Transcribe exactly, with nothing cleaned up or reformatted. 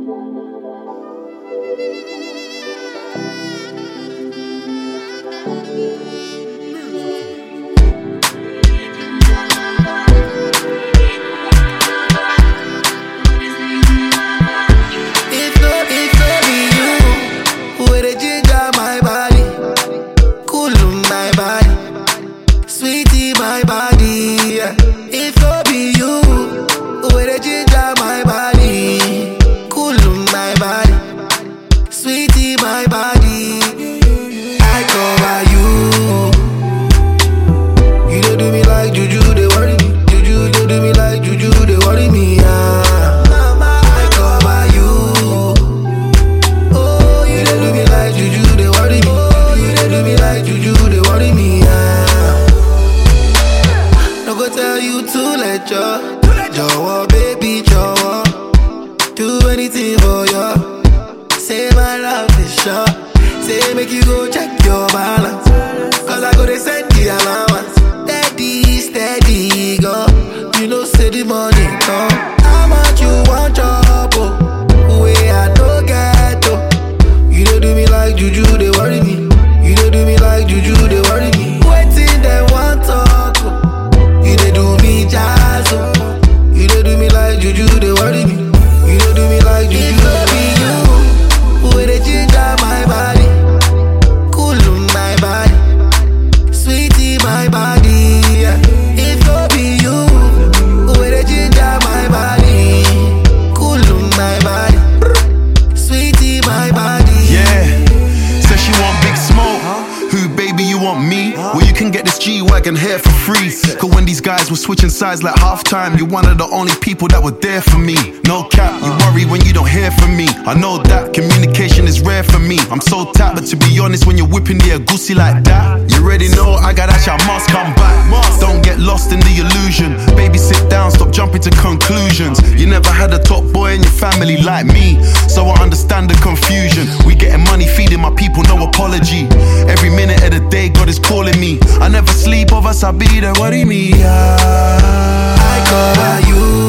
Switching sides like halftime. You're one of the only people that were there for me. No cap, you worry when you don't hear from me. I know that communication is rare for me. I'm so tapped, but to be honest, when you're whipping the agusi like that, you already know I got that shit, I must come back. Don't get lost in the illusion. Baby, sit down, stop jumping to conclusions. You never had a top boy in your family like me, so I understand the confusion. We getting money, feeding my people, no apology. Every minute of the day, God is calling me. I never sleep, of us, I be there, worry me. Yeah. I cover you.